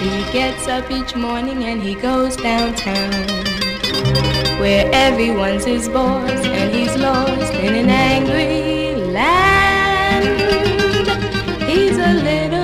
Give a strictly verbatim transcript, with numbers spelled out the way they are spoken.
He gets up each morning and he goes downtown, where everyone's his boss and he's lost in an angry land. He's a little